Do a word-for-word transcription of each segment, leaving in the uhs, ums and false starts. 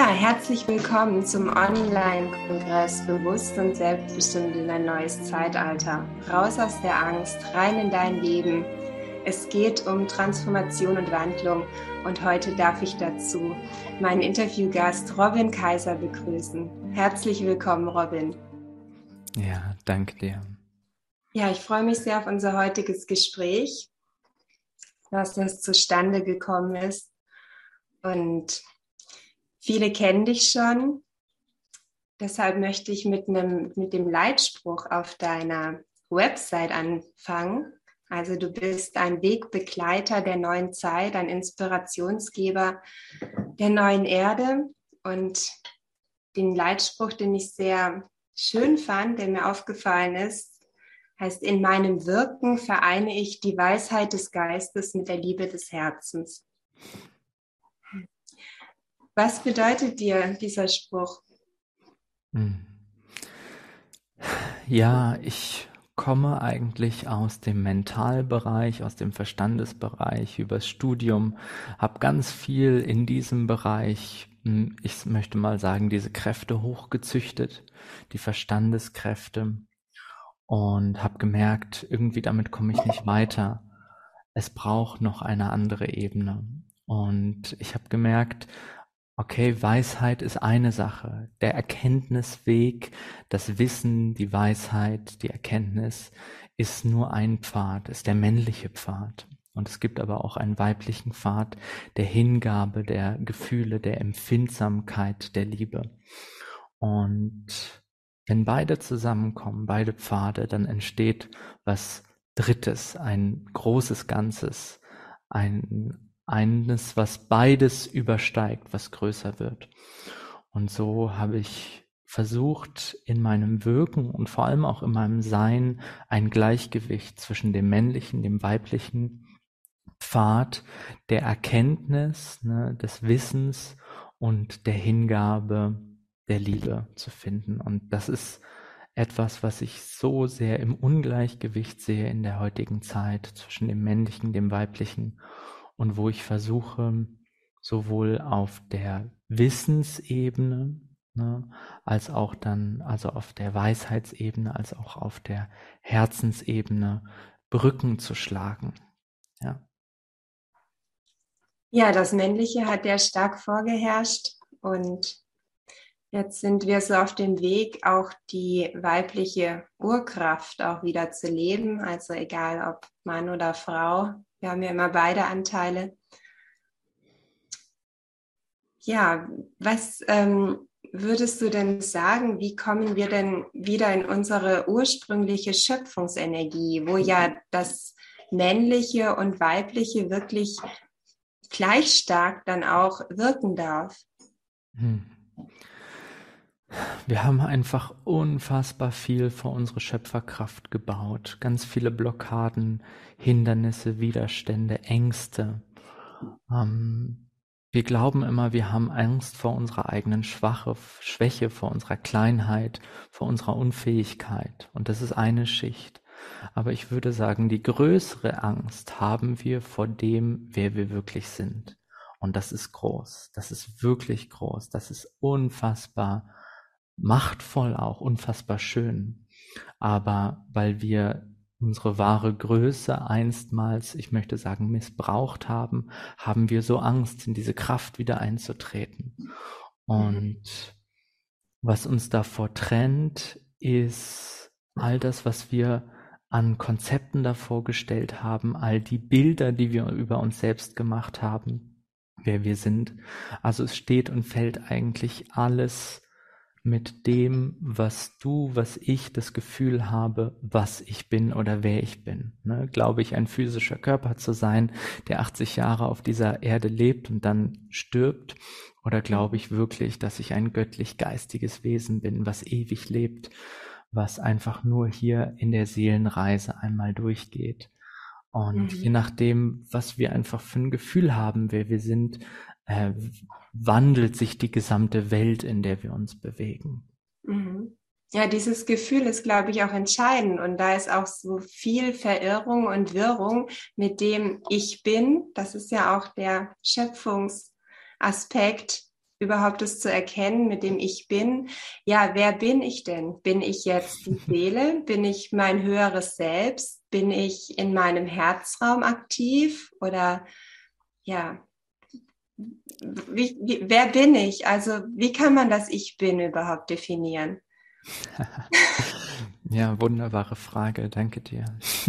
Ja, herzlich willkommen zum Online-Kongress Bewusst und Selbstbestimmt in ein neues Zeitalter. Raus aus der Angst, rein in dein Leben. Es geht um Transformation und Wandlung und heute darf ich dazu meinen Interviewgast Robin Kaiser begrüßen. Herzlich willkommen, Robin. Ja, danke dir. Ja, ich freue mich sehr auf unser heutiges Gespräch, dass das zustande gekommen ist. Und viele kennen dich schon. Deshalb möchte ich mit, einem, mit dem Leitspruch auf deiner Website anfangen. Also du bist ein Wegbegleiter der neuen Zeit, ein Inspirationsgeber der neuen Erde. Und den Leitspruch, den ich sehr schön fand, der mir aufgefallen ist, heißt: In meinem Wirken vereine ich die Weisheit des Geistes mit der Liebe des Herzens. Was bedeutet dir dieser Spruch? Ja, ich komme eigentlich aus dem Mentalbereich, aus dem Verstandesbereich, übers Studium, habe ganz viel in diesem Bereich, ich möchte mal sagen, diese Kräfte hochgezüchtet, die Verstandeskräfte, und habe gemerkt, irgendwie damit komme ich nicht weiter. Es braucht noch eine andere Ebene. Und ich habe gemerkt, okay, Weisheit ist eine Sache. Der Erkenntnisweg, das Wissen, die Weisheit, die Erkenntnis ist nur ein Pfad, ist der männliche Pfad. Und es gibt aber auch einen weiblichen Pfad der Hingabe, der Gefühle, der Empfindsamkeit, der Liebe. Und wenn beide zusammenkommen, beide Pfade, dann entsteht was Drittes, ein großes Ganzes, ein eines, was beides übersteigt, was größer wird. Und so habe ich versucht, in meinem Wirken und vor allem auch in meinem Sein ein Gleichgewicht zwischen dem männlichen, dem weiblichen Pfad der Erkenntnis, ne, des Wissens und der Hingabe, der Liebe zu finden. Und das ist etwas, was ich so sehr im Ungleichgewicht sehe in der heutigen Zeit zwischen dem männlichen, dem weiblichen, und wo ich versuche, sowohl auf der Wissensebene, ne, als auch dann, also auf der Weisheitsebene, als auch auf der Herzensebene Brücken zu schlagen. Ja. Ja, das Männliche hat ja stark vorgeherrscht und jetzt sind wir so auf dem Weg, auch die weibliche Urkraft auch wieder zu leben. Also egal ob Mann oder Frau, wir haben ja immer beide Anteile. Ja, was ähm, würdest du denn sagen, wie kommen wir denn wieder in unsere ursprüngliche Schöpfungsenergie, wo ja das Männliche und Weibliche wirklich gleich stark dann auch wirken darf? Hm. Wir haben einfach unfassbar viel vor unsere Schöpferkraft gebaut. Ganz viele Blockaden, Hindernisse, Widerstände, Ängste. Ähm, wir glauben immer, wir haben Angst vor unserer eigenen Schwache, Schwäche, vor unserer Kleinheit, vor unserer Unfähigkeit. Und das ist eine Schicht. Aber ich würde sagen, die größere Angst haben wir vor dem, wer wir wirklich sind. Und das ist groß. Das ist wirklich groß. Das ist unfassbar machtvoll, auch unfassbar schön. Aber weil wir unsere wahre Größe einstmals, ich möchte sagen, missbraucht haben, haben wir so Angst, in diese Kraft wieder einzutreten. Und was uns davor trennt, ist all das, was wir an Konzepten davor gestellt haben, all die Bilder, die wir über uns selbst gemacht haben, wer wir sind. Also es steht und fällt eigentlich alles mit dem, was du, was ich das Gefühl habe, was ich bin oder wer ich bin. Ne? Glaube ich, ein physischer Körper zu sein, der achtzig Jahre auf dieser Erde lebt und dann stirbt? Oder glaube ich wirklich, dass ich ein göttlich-geistiges Wesen bin, was ewig lebt, was einfach nur hier in der Seelenreise einmal durchgeht? Und mhm. je nachdem, was wir einfach für ein Gefühl haben, wer wir sind, äh, wandelt sich die gesamte Welt, in der wir uns bewegen. Mhm. Ja, dieses Gefühl ist, glaube ich, auch entscheidend. Und da ist auch so viel Verirrung und Wirrung mit dem Ich bin. Das ist ja auch der Schöpfungsaspekt, überhaupt das zu erkennen mit dem Ich Bin. Ja, wer bin ich denn? Bin ich jetzt die Seele? Bin ich mein höheres Selbst? Bin ich in meinem Herzraum aktiv? Oder ja, wie, wie, wer bin ich? Also wie kann man das Ich Bin überhaupt definieren? Ja, wunderbare Frage, danke dir.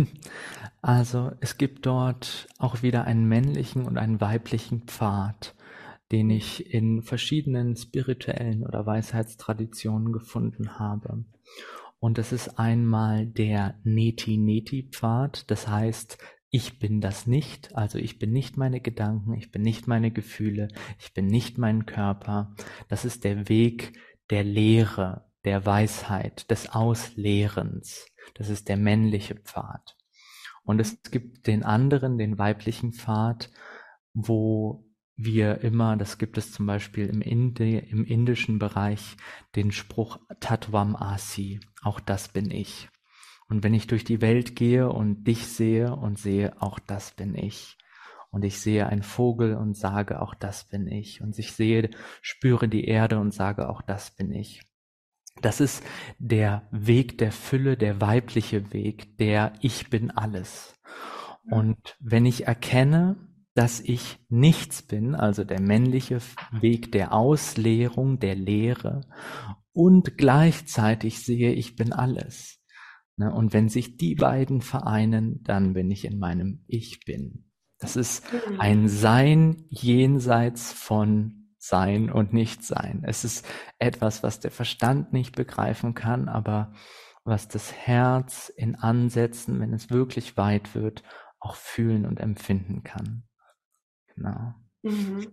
Also es gibt dort auch wieder einen männlichen und einen weiblichen Pfad, den ich in verschiedenen spirituellen oder Weisheitstraditionen gefunden habe. Und das ist einmal der Neti-Neti-Pfad, das heißt, ich bin das nicht, also ich bin nicht meine Gedanken, ich bin nicht meine Gefühle, ich bin nicht mein Körper. Das ist der Weg der Lehre, der Weisheit, des Auslehrens. Das ist der männliche Pfad. Und es gibt den anderen, den weiblichen Pfad, wo wir immer, das gibt es zum Beispiel im, Indi, im indischen Bereich, den Spruch Tattvam Asi, auch das bin ich. Und wenn ich durch die Welt gehe und dich sehe und sehe, auch das bin ich. Und ich sehe einen Vogel und sage, auch das bin ich. Und ich sehe, spüre die Erde und sage, auch das bin ich. Das ist der Weg der Fülle, der weibliche Weg, der Ich bin alles. Und wenn ich erkenne, dass ich nichts bin, also der männliche Weg der Auslehrung, der Lehre, und gleichzeitig sehe, ich bin alles. Und wenn sich die beiden vereinen, dann bin ich in meinem Ich bin. Das ist ein Sein jenseits von Sein und Nichtsein. Es ist etwas, was der Verstand nicht begreifen kann, aber was das Herz in Ansätzen, wenn es wirklich weit wird, auch fühlen und empfinden kann. Genau. Mhm.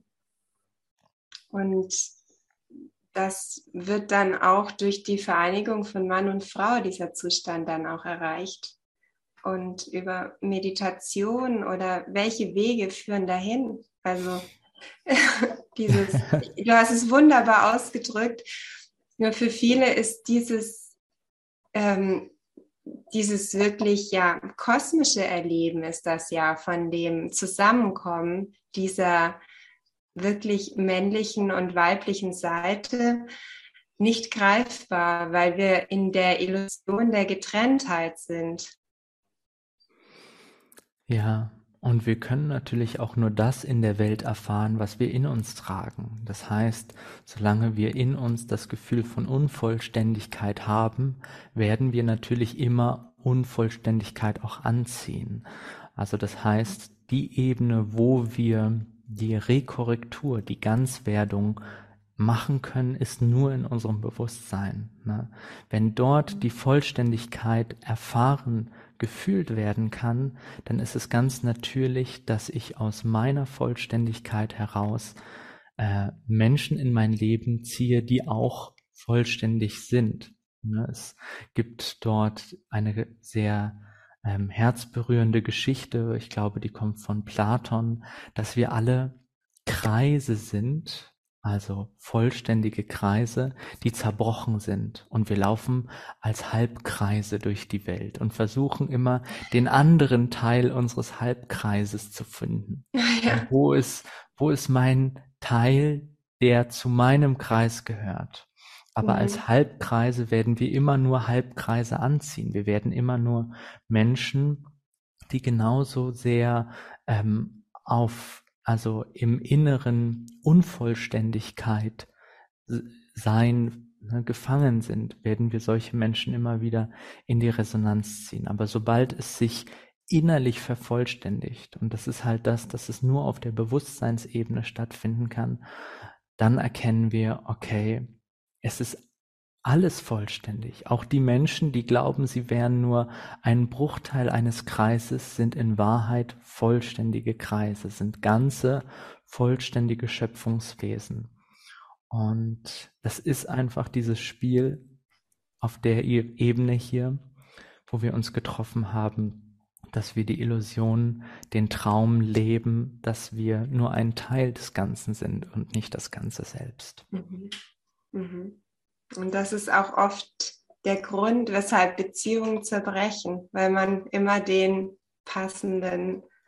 Und das wird dann auch durch die Vereinigung von Mann und Frau, dieser Zustand dann auch erreicht. Und über Meditation oder welche Wege führen dahin? Also dieses, du hast es wunderbar ausgedrückt. Nur für viele ist dieses, ähm, dieses wirklich ja kosmische Erleben ist das ja von dem Zusammenkommen dieser wirklich männlichen und weiblichen Seite nicht greifbar, weil wir in der Illusion der Getrenntheit sind. Ja, und wir können natürlich auch nur das in der Welt erfahren, was wir in uns tragen. Das heißt, solange wir in uns das Gefühl von Unvollständigkeit haben, werden wir natürlich immer Unvollständigkeit auch anziehen. Also das heißt, die Ebene, wo wir die Rekorrektur, die Ganzwerdung machen können, ist nur in unserem Bewusstsein. Ne? Wenn dort die Vollständigkeit erfahren, gefühlt werden kann, dann ist es ganz natürlich, dass ich aus meiner Vollständigkeit heraus äh, Menschen in mein Leben ziehe, die auch vollständig sind. Ne? Es gibt dort eine sehr ähm, herzberührende Geschichte, ich glaube, die kommt von Platon, dass wir alle Kreise sind, also vollständige Kreise, die zerbrochen sind. Und wir laufen als Halbkreise durch die Welt und versuchen immer, den anderen Teil unseres Halbkreises zu finden. Ja. Wo ist, wo ist mein Teil, der zu meinem Kreis gehört? Aber mhm. als Halbkreise werden wir immer nur Halbkreise anziehen. Wir werden immer nur Menschen, die genauso sehr ähm, auf also im Inneren Unvollständigkeit sein, ne, gefangen sind, werden wir solche Menschen immer wieder in die Resonanz ziehen. Aber sobald es sich innerlich vervollständigt, und das ist halt das, dass es nur auf der Bewusstseinsebene stattfinden kann, dann erkennen wir, okay, es ist alles vollständig. Auch die Menschen, die glauben, sie wären nur ein Bruchteil eines Kreises, sind in Wahrheit vollständige Kreise, sind ganze, vollständige Schöpfungswesen. Und das ist einfach dieses Spiel auf der Ebene hier, wo wir uns getroffen haben, dass wir die Illusion, den Traum leben, dass wir nur ein Teil des Ganzen sind und nicht das Ganze selbst. Mhm. Mhm. Und das ist auch oft der Grund, weshalb Beziehungen zerbrechen, weil man immer den passenden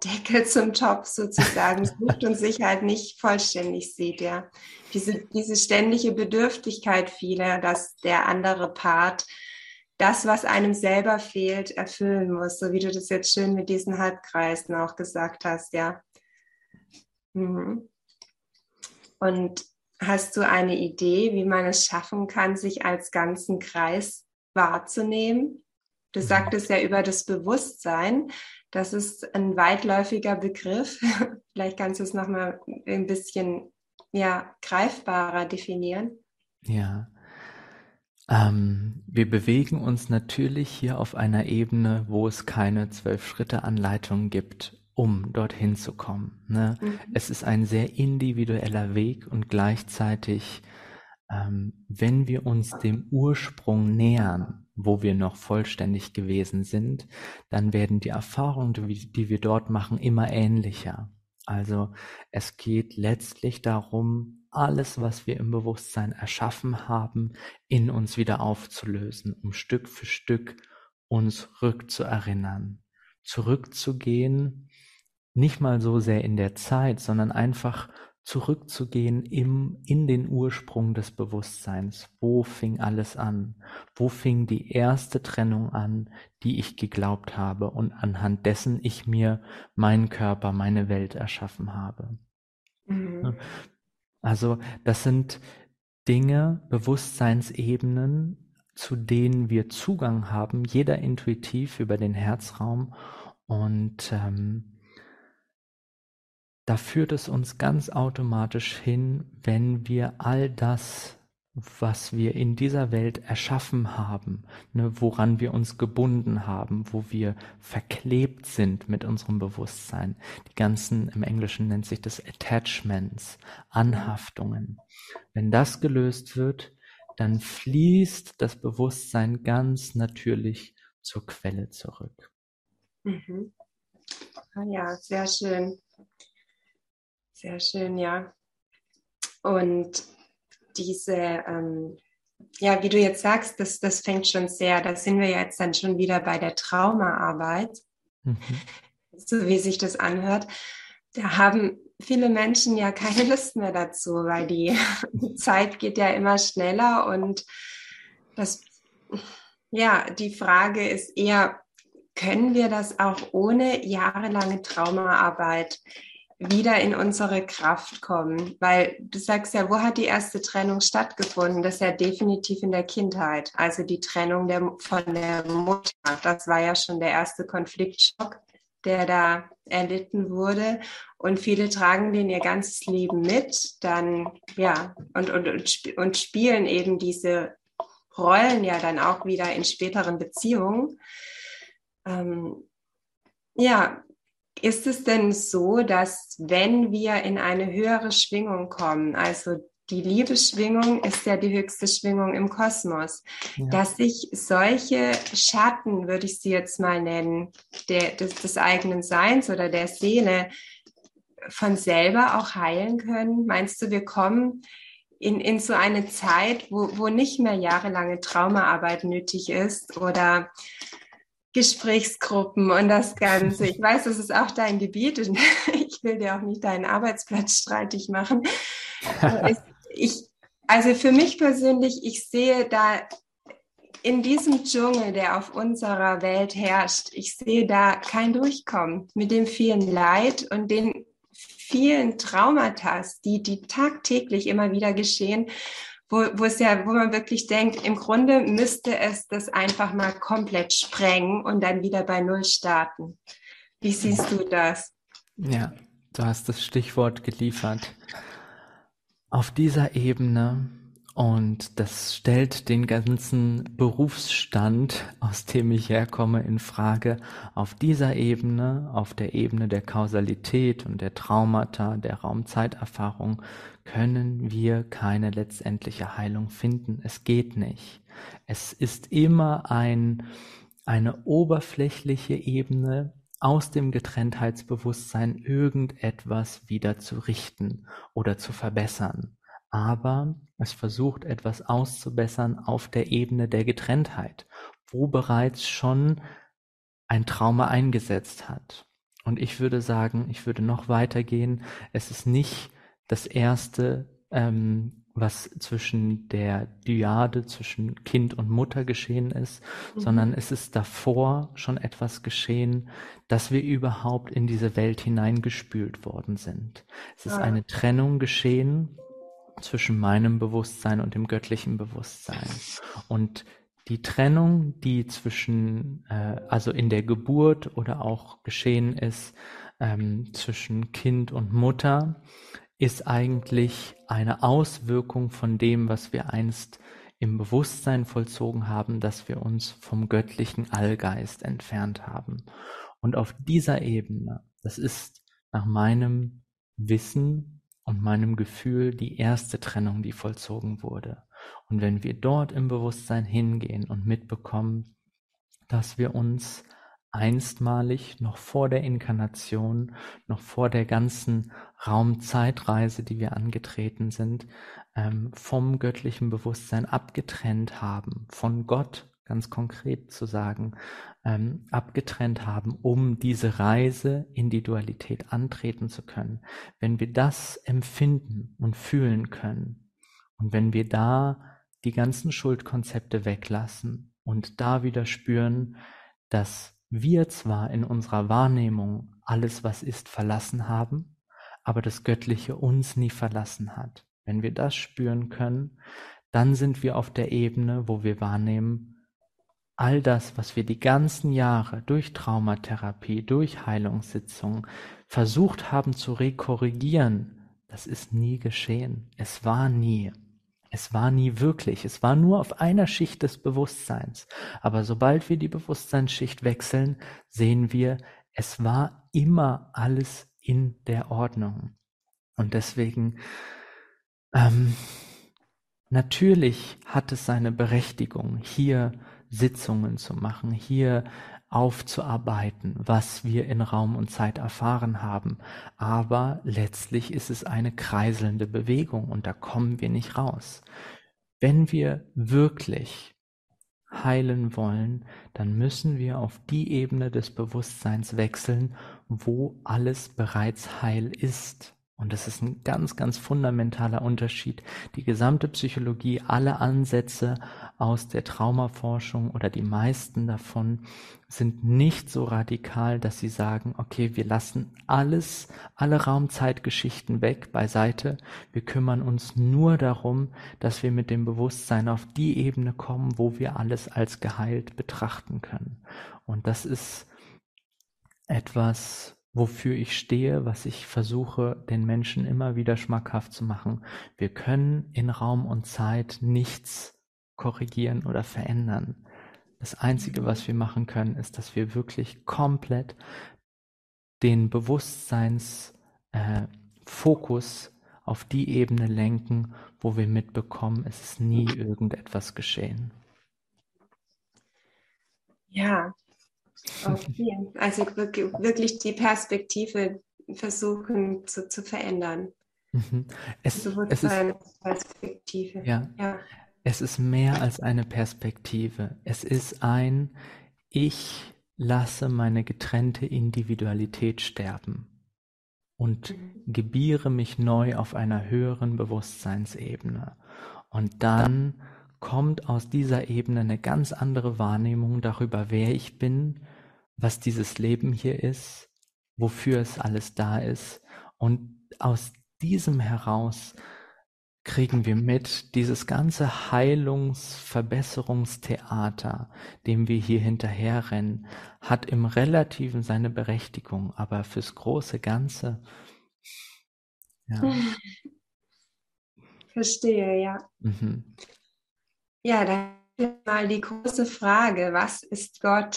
Deckel zum Topf sozusagen sucht und sich halt nicht vollständig sieht, ja. Diese, diese ständige Bedürftigkeit vieler, dass der andere Part das, was einem selber fehlt, erfüllen muss, so wie du das jetzt schön mit diesen Halbkreisen auch gesagt hast, ja. Mhm. Und hast du eine Idee, wie man es schaffen kann, sich als ganzen Kreis wahrzunehmen? Du sagtest ja über das Bewusstsein, das ist ein weitläufiger Begriff. Vielleicht kannst du es nochmal ein bisschen ja, greifbarer definieren. Ja, ähm, wir bewegen uns natürlich hier auf einer Ebene, wo es keine Zwölf-Schritte-Anleitung gibt, um dorthin zu kommen. Ne? Mhm. Es ist ein sehr individueller Weg und gleichzeitig, ähm, wenn wir uns dem Ursprung nähern, wo wir noch vollständig gewesen sind, dann werden die Erfahrungen, die, die wir dort machen, immer ähnlicher. Also es geht letztlich darum, alles, was wir im Bewusstsein erschaffen haben, in uns wieder aufzulösen, um Stück für Stück uns rückzuerinnern, zurückzugehen, nicht mal so sehr in der Zeit, sondern einfach zurückzugehen im, in den Ursprung des Bewusstseins. Wo fing alles an? Wo fing die erste Trennung an, die ich geglaubt habe und anhand dessen ich mir meinen Körper, meine Welt erschaffen habe? Mhm. Also das sind Dinge, Bewusstseinsebenen, zu denen wir Zugang haben, jeder intuitiv über den Herzraum, und ähm, da führt es uns ganz automatisch hin, wenn wir all das, was wir in dieser Welt erschaffen haben, ne, woran wir uns gebunden haben, wo wir verklebt sind mit unserem Bewusstsein, die ganzen, im Englischen nennt sich das Attachments, Anhaftungen. Wenn das gelöst wird, dann fließt das Bewusstsein ganz natürlich zur Quelle zurück. Mhm. Ah ja, sehr schön. Sehr schön, ja. Und diese, ähm, ja, wie du jetzt sagst, das, das fängt schon sehr, da sind wir jetzt dann schon wieder bei der Traumaarbeit, mhm. so wie sich das anhört. Da haben viele Menschen ja keine Lust mehr dazu, weil die, die Zeit geht ja immer schneller und das, ja, die Frage ist eher, können wir das auch ohne jahrelange Traumaarbeit wieder in unsere Kraft kommen? Weil du sagst ja, wo hat die erste Trennung stattgefunden? Das ist ja definitiv in der Kindheit. Also die Trennung der, von der Mutter. Das war ja schon der erste Konfliktschock, der da erlitten wurde. Und viele tragen den ihr ganzes Leben mit. Dann, ja, und, und, und, und spielen eben diese Rollen ja dann auch wieder in späteren Beziehungen. Ähm, ja, ist es denn so, dass wenn wir in eine höhere Schwingung kommen, also die Liebesschwingung ist ja die höchste Schwingung im Kosmos, ja. dass sich solche Schatten, würde ich sie jetzt mal nennen, der, des, des eigenen Seins oder der Seele von selber auch heilen können? Meinst du, wir kommen in, in so eine Zeit, wo, wo nicht mehr jahrelange Traumaarbeit nötig ist oder Gesprächsgruppen und das Ganze. Ich weiß, das ist auch dein Gebiet und ich will dir auch nicht deinen Arbeitsplatz streitig machen. Ich, also für mich persönlich, ich sehe da in diesem Dschungel, der auf unserer Welt herrscht, ich sehe da kein Durchkommen mit dem vielen Leid und den vielen Traumata, die, die tagtäglich immer wieder geschehen, Wo, wo es ja, wo man wirklich denkt, im Grunde müsste es das einfach mal komplett sprengen und dann wieder bei Null starten. Wie siehst du das? Ja, du hast das Stichwort geliefert. Auf dieser Ebene, und das stellt den ganzen Berufsstand, aus dem ich herkomme, in Frage, auf dieser Ebene, auf der Ebene der Kausalität und der Traumata, der Raumzeiterfahrung, können wir keine letztendliche Heilung finden. Es geht nicht. Es ist immer ein, eine oberflächliche Ebene, aus dem Getrenntheitsbewusstsein irgendetwas wieder zu richten oder zu verbessern. Aber es versucht, etwas auszubessern auf der Ebene der Getrenntheit, wo bereits schon ein Trauma eingesetzt hat. Und ich würde sagen, ich würde noch weitergehen. Es ist nicht das Erste, ähm, was zwischen der Dyade, zwischen Kind und Mutter geschehen ist, mhm. sondern es ist davor schon etwas geschehen, dass wir überhaupt in diese Welt hineingespült worden sind. Es ist eine Trennung geschehen zwischen meinem Bewusstsein und dem göttlichen Bewusstsein. Und die Trennung, die zwischen, äh, also in der Geburt oder auch geschehen ist, ähm, zwischen Kind und Mutter, ist eigentlich eine Auswirkung von dem, was wir einst im Bewusstsein vollzogen haben, dass wir uns vom göttlichen Allgeist entfernt haben. Und auf dieser Ebene, das ist nach meinem Wissen und meinem Gefühl die erste Trennung, die vollzogen wurde. Und wenn wir dort im Bewusstsein hingehen und mitbekommen, dass wir uns einstmalig noch vor der Inkarnation, noch vor der ganzen Raumzeitreise, die wir angetreten sind, ähm, vom göttlichen Bewusstsein abgetrennt haben, von Gott ganz konkret zu sagen, ähm, abgetrennt haben, um diese Reise in die Dualität antreten zu können. Wenn wir das empfinden und fühlen können und wenn wir da die ganzen Schuldkonzepte weglassen und da wieder spüren, dass wir zwar in unserer Wahrnehmung alles, was ist, verlassen haben, aber das Göttliche uns nie verlassen hat. Wenn wir das spüren können, dann sind wir auf der Ebene, wo wir wahrnehmen, all das, was wir die ganzen Jahre durch Traumatherapie, durch Heilungssitzungen versucht haben zu rekorrigieren, das ist nie geschehen. Es war nie. Es war nie wirklich. Es war nur auf einer Schicht des Bewusstseins. Aber sobald wir die Bewusstseinsschicht wechseln, sehen wir, es war immer alles in der Ordnung. Und deswegen, ähm, natürlich hat es seine Berechtigung, hier Sitzungen zu machen, hier aufzuarbeiten, was wir in Raum und Zeit erfahren haben. Aber letztlich ist es eine kreiselnde Bewegung und da kommen wir nicht raus. Wenn wir wirklich heilen wollen, dann müssen wir auf die Ebene des Bewusstseins wechseln, wo alles bereits heil ist. Und das ist ein ganz, ganz fundamentaler Unterschied. Die gesamte Psychologie, alle Ansätze aus der Traumaforschung oder die meisten davon sind nicht so radikal, dass sie sagen, okay, wir lassen alles, alle Raumzeitgeschichten weg, beiseite. Wir kümmern uns nur darum, dass wir mit dem Bewusstsein auf die Ebene kommen, wo wir alles als geheilt betrachten können. Und das ist etwas, wofür ich stehe, was ich versuche, den Menschen immer wieder schmackhaft zu machen. Wir können in Raum und Zeit nichts korrigieren oder verändern. Das Einzige, was wir machen können, ist, dass wir wirklich komplett den Bewusstseinsfokus äh, auf die Ebene lenken, wo wir mitbekommen, es ist nie irgendetwas geschehen. Ja. Okay, also wirklich die Perspektive versuchen zu, zu verändern. Mhm. Es, es ist, Perspektive. ja, ja. Es ist mehr als eine Perspektive. Es ist ein, ich lasse meine getrennte Individualität sterben und mhm. gebiere mich neu auf einer höheren Bewusstseinsebene. Und dann kommt aus dieser Ebene eine ganz andere Wahrnehmung darüber, wer ich bin, was dieses Leben hier ist, wofür es alles da ist. Und aus diesem heraus kriegen wir mit, dieses ganze Heilungs-Verbesserungstheater, dem wir hier hinterherrennen, hat im Relativen seine Berechtigung, aber fürs große Ganze, ja. Verstehe, ja. Mhm. Ja, dann mal die große Frage, was ist Gott?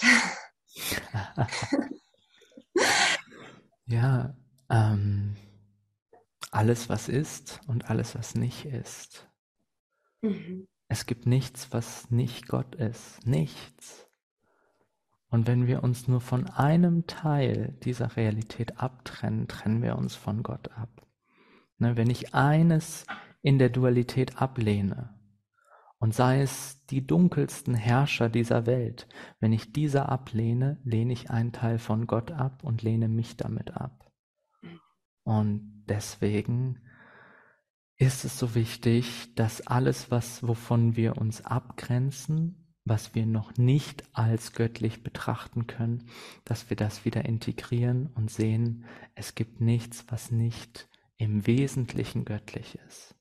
Ja, ähm, alles, was ist und alles, was nicht ist. Mhm. Es gibt nichts, was nicht Gott ist. Nichts. Und wenn wir uns nur von einem Teil dieser Realität abtrennen, trennen wir uns von Gott ab. Ne, wenn ich eines in der Dualität ablehne Und sei es die dunkelsten Herrscher dieser Welt, wenn ich diese ablehne, lehne ich einen Teil von Gott ab und lehne mich damit ab. Und deswegen ist es so wichtig, dass alles, was, wovon wir uns abgrenzen, was wir noch nicht als göttlich betrachten können, dass wir das wieder integrieren und sehen, es gibt nichts, was nicht im Wesentlichen göttlich ist.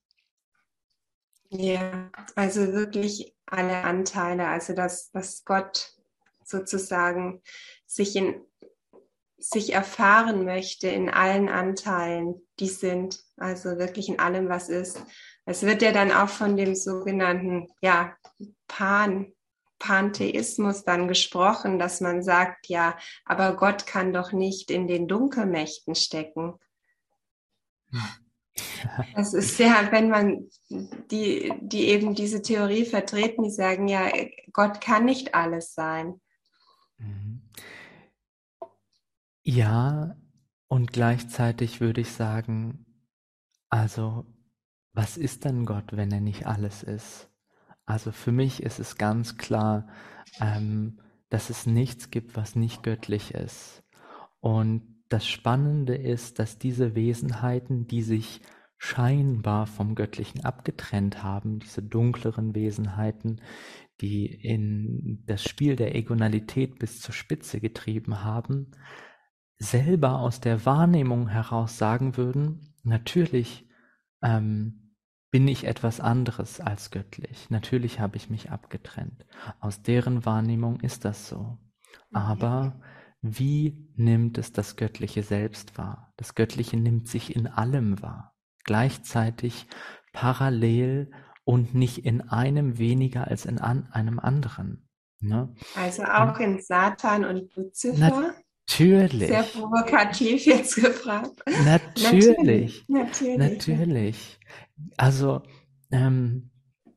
Ja, also wirklich alle Anteile, also dass, dass Gott sozusagen sich in sich erfahren möchte in allen Anteilen, die sind, also wirklich in allem, was ist. Es wird ja dann auch von dem sogenannten, ja, Pan, Pantheismus dann gesprochen, dass man sagt, ja, aber Gott kann doch nicht in den Dunkelmächten stecken. Das ist ja, wenn man die, die eben diese Theorie vertreten, die sagen, ja, Gott kann nicht alles sein. Ja, und gleichzeitig würde ich sagen, also was ist denn Gott, wenn er nicht alles ist? Also für mich ist es ganz klar, ähm, dass es nichts gibt, was nicht göttlich ist. Und das Spannende ist, dass diese Wesenheiten, die sich scheinbar vom Göttlichen abgetrennt haben, diese dunkleren Wesenheiten, die in das Spiel der Egonalität bis zur Spitze getrieben haben, selber aus der Wahrnehmung heraus sagen würden, natürlich ähm, bin ich etwas anderes als göttlich. Natürlich habe ich mich abgetrennt. Aus deren Wahrnehmung ist das so. Aber wie nimmt es das Göttliche selbst wahr? Das Göttliche nimmt sich in allem wahr. Gleichzeitig parallel und nicht in einem weniger als in an, einem anderen. Ne? Also auch in Satan und Luzifer? Natürlich. Sehr provokativ jetzt gefragt. Natürlich. Natürlich. Natürlich. Also, ähm,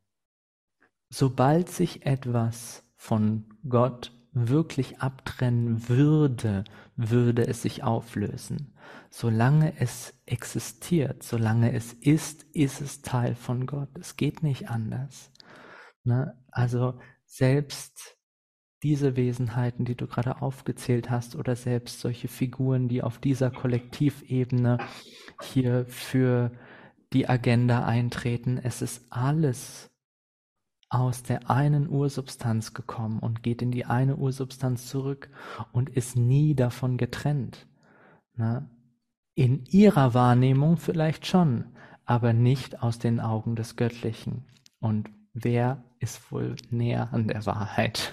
sobald sich etwas von Gott wirklich abtrennen würde, würde es sich auflösen. Solange es existiert, solange es ist, ist es Teil von Gott. Es geht nicht anders. Ne? Also selbst diese Wesenheiten, die du gerade aufgezählt hast, oder selbst solche Figuren, die auf dieser Kollektivebene hier für die Agenda eintreten, es ist alles aus der einen Ursubstanz gekommen und geht in die eine Ursubstanz zurück und ist nie davon getrennt. Ne? In ihrer Wahrnehmung vielleicht schon, aber nicht aus den Augen des Göttlichen. Und wer ist wohl näher an der Wahrheit?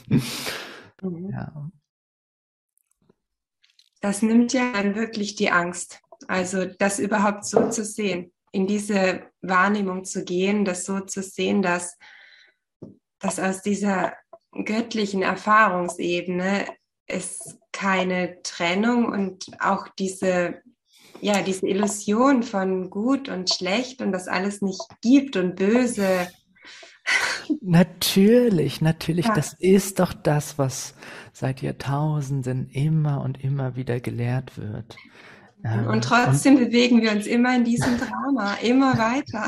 Mhm. Ja. Das nimmt ja dann wirklich die Angst. Also das überhaupt so zu sehen, in diese Wahrnehmung zu gehen, das so zu sehen, dass, dass aus dieser göttlichen Erfahrungsebene es keine Trennung und auch diese, ja, diese Illusion von gut und schlecht und das alles nicht gibt und böse. Natürlich, natürlich, Ja. das ist doch das, was seit Jahrtausenden immer und immer wieder gelehrt wird. Ähm, Und trotzdem und, bewegen wir uns immer in diesem Drama, immer weiter.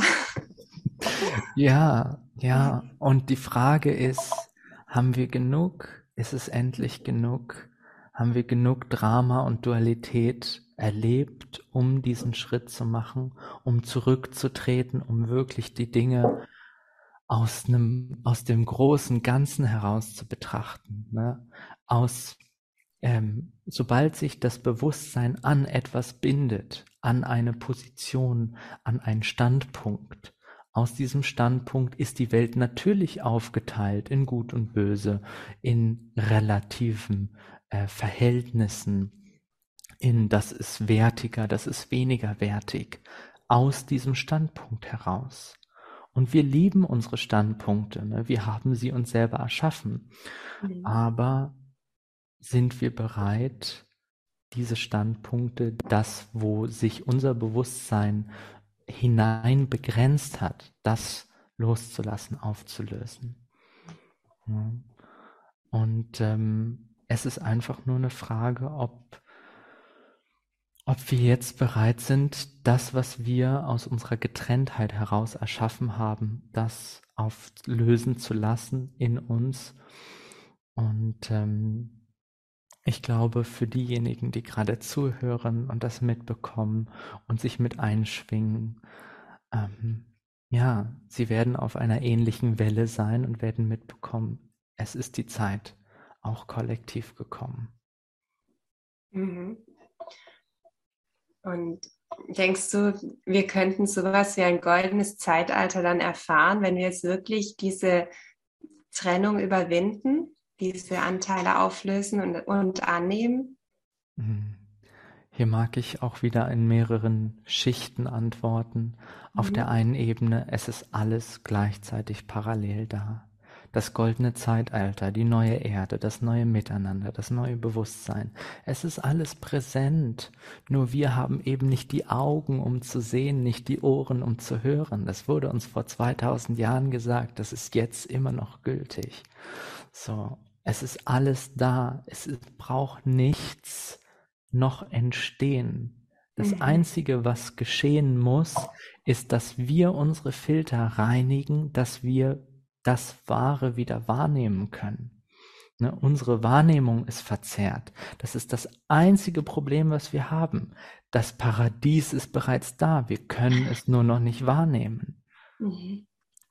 ja, ja, und die Frage ist, haben wir genug? Ist es endlich genug? Haben wir genug Drama und Dualität erlebt, um diesen Schritt zu machen, um zurückzutreten, um wirklich die Dinge aus einem, aus dem großen Ganzen heraus zu betrachten, ne? Aus, ähm, sobald sich das Bewusstsein an etwas bindet, an eine Position, an einen Standpunkt, aus diesem Standpunkt ist die Welt natürlich aufgeteilt in Gut und Böse, in relativen äh, Verhältnissen, in das ist wertiger, das ist weniger wertig, aus diesem Standpunkt heraus. Und wir lieben unsere Standpunkte, ne? Wir haben sie uns selber erschaffen. Mhm. Aber sind wir bereit, diese Standpunkte, das, wo sich unser Bewusstsein hinein begrenzt hat, das loszulassen, aufzulösen? Ja. Und ähm, es ist einfach nur eine Frage, ob, Ob wir jetzt bereit sind, das, was wir aus unserer Getrenntheit heraus erschaffen haben, das auflösen zu lassen in uns. Und ähm, ich glaube, für diejenigen, die gerade zuhören und das mitbekommen und sich mit einschwingen, ähm, ja, sie werden auf einer ähnlichen Welle sein und werden mitbekommen, es ist die Zeit auch kollektiv gekommen. Mhm. Und denkst du, wir könnten sowas wie ein goldenes Zeitalter dann erfahren, wenn wir jetzt wirklich diese Trennung überwinden, diese Anteile auflösen und, und annehmen? Mhm. Hier mag ich auch wieder in mehreren Schichten antworten. Auf der Mhm. einen Ebene, es ist alles gleichzeitig parallel da. Das goldene Zeitalter, die neue Erde, das neue Miteinander, das neue Bewusstsein. Es ist alles präsent. Nur wir haben eben nicht die Augen, um zu sehen, nicht die Ohren, um zu hören. Das wurde uns vor zweitausend Jahren gesagt. Das ist jetzt immer noch gültig. So, es ist alles da. Es ist, braucht nichts noch entstehen. Das Mhm. Einzige, was geschehen muss, ist, dass wir unsere Filter reinigen, dass wir das Wahre wieder wahrnehmen können. Ne, unsere Wahrnehmung ist verzerrt. Das ist das einzige Problem, was wir haben. Das Paradies ist bereits da. Wir können es nur noch nicht wahrnehmen. Mhm.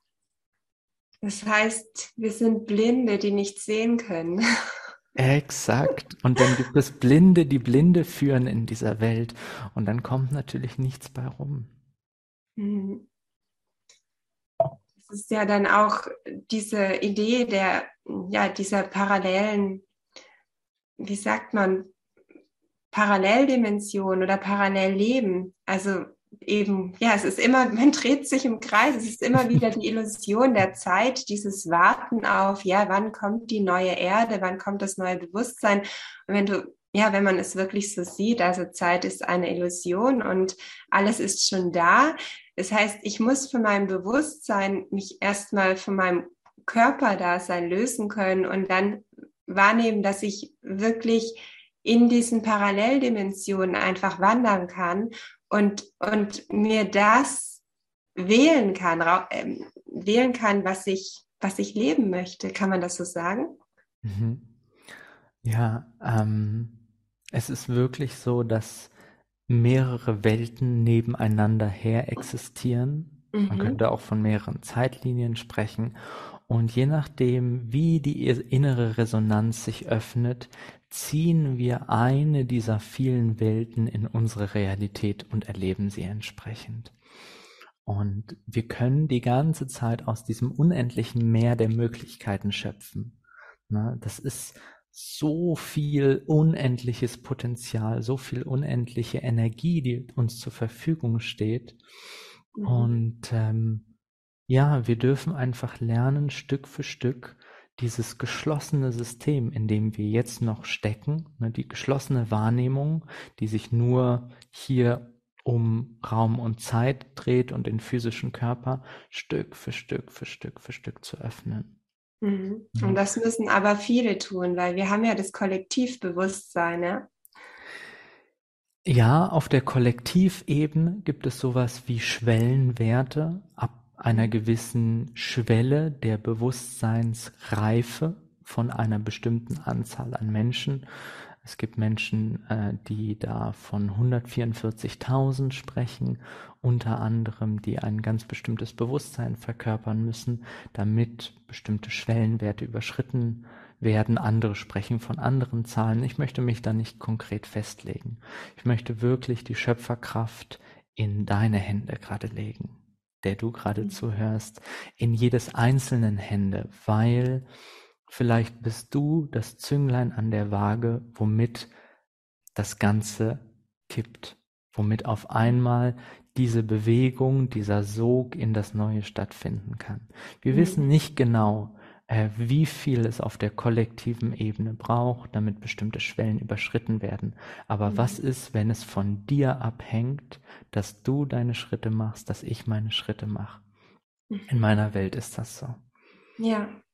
Das heißt, wir sind Blinde, die nicht sehen können. Exakt. Und dann gibt es Blinde, die Blinde führen in dieser Welt. Und dann kommt natürlich nichts bei rum. Mhm. Das ist ja dann auch diese Idee der, ja, dieser parallelen, wie sagt man, Paralleldimension oder Parallelleben. Also eben, ja, es ist immer, man dreht sich im Kreis, es ist immer wieder die Illusion der Zeit, dieses Warten auf, ja, wann kommt die neue Erde, wann kommt das neue Bewusstsein? Und wenn du, ja, wenn man es wirklich so sieht, also Zeit ist eine Illusion und alles ist schon da. Das heißt, ich muss von meinem Bewusstsein mich erstmal von meinem Körperdasein lösen können und dann wahrnehmen, dass ich wirklich in diesen Paralleldimensionen einfach wandern kann und, und mir das wählen kann, äh, wählen kann, was ich, was ich leben möchte. Kann man das so sagen? Mhm. Ja, ähm, es ist wirklich so, dass mehrere Welten nebeneinander her existieren. Man Mhm. könnte auch von mehreren Zeitlinien sprechen. Und je nachdem, wie die innere Resonanz sich öffnet, ziehen wir eine dieser vielen Welten in unsere Realität und erleben sie entsprechend. Und wir können die ganze Zeit aus diesem unendlichen Meer der Möglichkeiten schöpfen. Ne, das ist so viel unendliches Potenzial, so viel unendliche Energie, die uns zur Verfügung steht. Mhm. Und ähm, ja, wir dürfen einfach lernen, Stück für Stück dieses geschlossene System, in dem wir jetzt noch stecken, ne, die geschlossene Wahrnehmung, die sich nur hier um Raum und Zeit dreht und den physischen Körper, Stück für Stück für Stück für Stück zu öffnen. Mhm. Und Ne? das müssen aber viele tun, weil wir haben ja das Kollektivbewusstsein, ja? Ja, auf der Kollektivebene gibt es sowas wie Schwellenwerte ab einer Mhm. gewissen Schwelle der Bewusstseinsreife von einer bestimmten Anzahl an Menschen. Es gibt Menschen, äh, die da von hundertvierundvierzigtausend sprechen, unter anderem, die ein ganz bestimmtes Bewusstsein verkörpern müssen, damit bestimmte Schwellenwerte überschritten werden. Andere sprechen von anderen Zahlen. Ich möchte mich da nicht konkret festlegen. Ich möchte wirklich die Schöpferkraft in deine Hände gerade legen, der du gerade Mhm. zuhörst, in jedes einzelnen Hände, weil vielleicht bist du das Zünglein an der Waage, womit das Ganze kippt, womit auf einmal diese Bewegung, dieser Sog in das Neue stattfinden kann. Wir wissen Mhm. nicht genau, äh, wie viel es auf der kollektiven Ebene braucht, damit bestimmte Schwellen überschritten werden. Aber was Mhm. ist, wenn es von dir abhängt, dass du deine Schritte machst, dass ich meine Schritte mache? In Mhm. meiner Welt ist das so. Ja.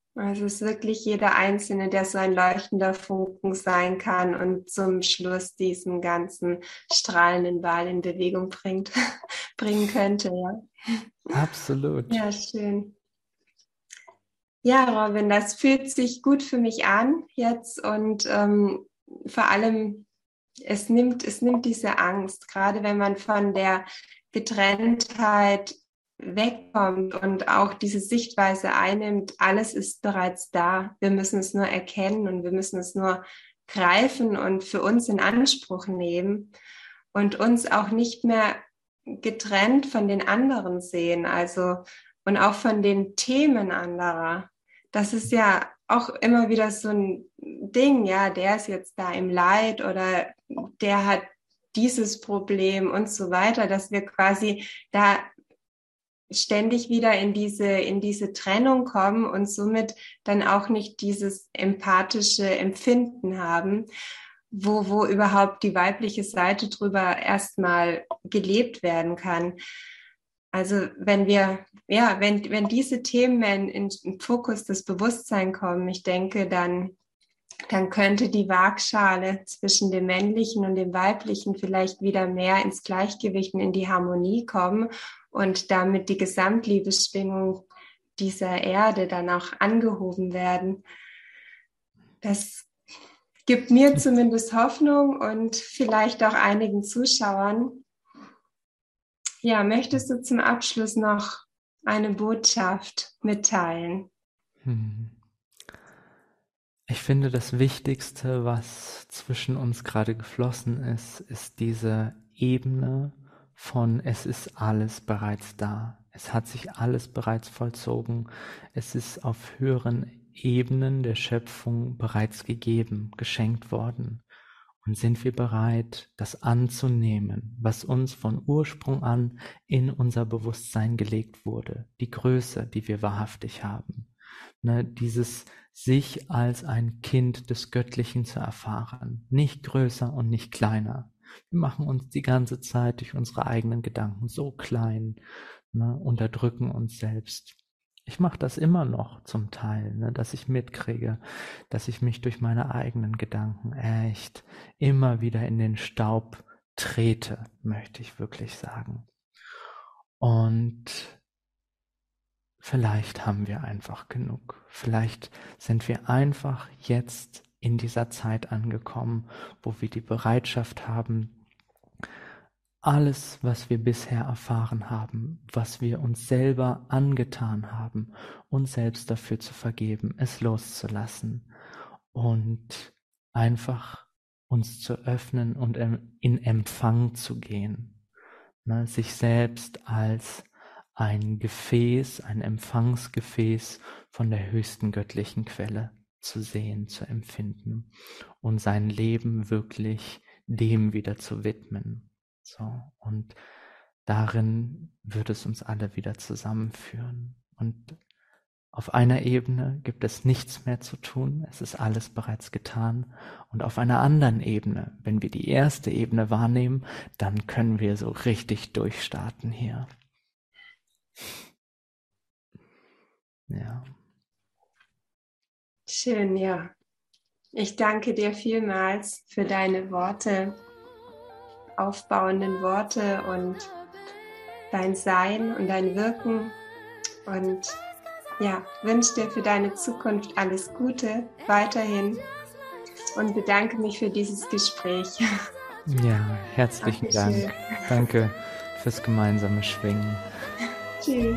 Also es ist wirklich jeder Einzelne, der so ein leuchtender Funken sein kann und zum Schluss diesen ganzen strahlenden Ball in Bewegung bringt, bringen könnte, ja. Absolut. Ja, schön. Ja, Robin, das fühlt sich gut für mich an jetzt und ähm, vor allem, es nimmt, es nimmt diese Angst, gerade wenn man von der Getrenntheit wegkommt und auch diese Sichtweise einnimmt, alles ist bereits da. Wir müssen es nur erkennen und wir müssen es nur greifen und für uns in Anspruch nehmen und uns auch nicht mehr getrennt von den anderen sehen, also und auch von den Themen anderer. Das ist ja auch immer wieder so ein Ding, ja, der ist jetzt da im Leid oder der hat dieses Problem und so weiter, dass wir quasi da ständig wieder in diese, in diese Trennung kommen und somit dann auch nicht dieses empathische Empfinden haben, wo, wo überhaupt die weibliche Seite drüber erstmal gelebt werden kann. Also wenn wir, ja, wenn, wenn diese Themen in, in den Fokus des Bewusstseins kommen, ich denke, dann, dann könnte die Waagschale zwischen dem Männlichen und dem Weiblichen vielleicht wieder mehr ins Gleichgewicht und in die Harmonie kommen und damit die Gesamtliebesschwingung dieser Erde dann auch angehoben werden. Das gibt mir zumindest Hoffnung und vielleicht auch einigen Zuschauern. Ja, möchtest du zum Abschluss noch eine Botschaft mitteilen? Ich finde, das Wichtigste, was zwischen uns gerade geflossen ist, ist diese Ebene von es ist alles bereits da. Es hat sich alles bereits vollzogen. Es ist auf höheren Ebenen der Schöpfung bereits gegeben, geschenkt worden. Und sind wir bereit, das anzunehmen, was uns von Ursprung an in unser Bewusstsein gelegt wurde, die Größe, die wir wahrhaftig haben, ne, dieses sich als ein Kind des Göttlichen zu erfahren, nicht größer und nicht kleiner. Wir machen uns die ganze Zeit durch unsere eigenen Gedanken so klein, ne, unterdrücken uns selbst. Ich mache das immer noch zum Teil, ne, dass ich mitkriege, dass ich mich durch meine eigenen Gedanken echt immer wieder in den Staub trete, möchte ich wirklich sagen. Und vielleicht haben wir einfach genug. Vielleicht sind wir einfach jetzt in dieser Zeit angekommen, wo wir die Bereitschaft haben, alles, was wir bisher erfahren haben, was wir uns selber angetan haben, uns selbst dafür zu vergeben, es loszulassen und einfach uns zu öffnen und in Empfang zu gehen, ne, sich selbst als ein Gefäß, ein Empfangsgefäß von der höchsten göttlichen Quelle zu sehen, zu empfinden und sein Leben wirklich dem wieder zu widmen. So, und darin wird es uns alle wieder zusammenführen. Und auf einer Ebene gibt es nichts mehr zu tun, es ist alles bereits getan. Und auf einer anderen Ebene, wenn wir die erste Ebene wahrnehmen, dann können wir so richtig durchstarten hier. Ja. Schön, ja. Ich danke dir vielmals für deine Worte, aufbauenden Worte und dein Sein und dein Wirken und ja, wünsche dir für deine Zukunft alles Gute weiterhin und bedanke mich für dieses Gespräch. Ja, herzlichen Dank. Danke fürs gemeinsame Schwingen. Tschüss.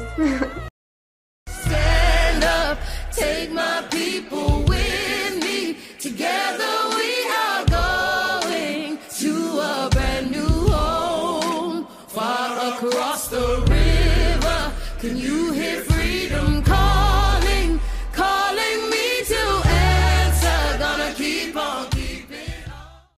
Stand up, take my people with me. Together we are going to a brand new home. Far across the river, can you hear?